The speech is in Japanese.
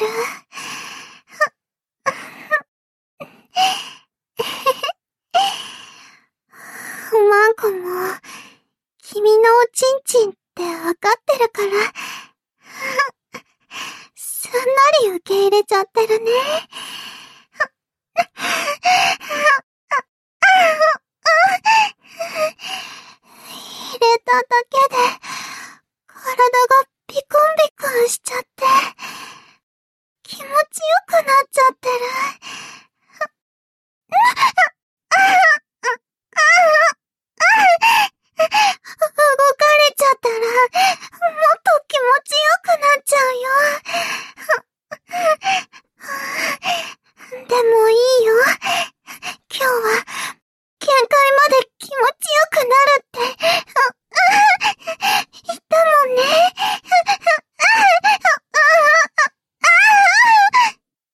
る。マンコも、君のおちんちんってわかってるから、すんなり受け入れちゃってるね。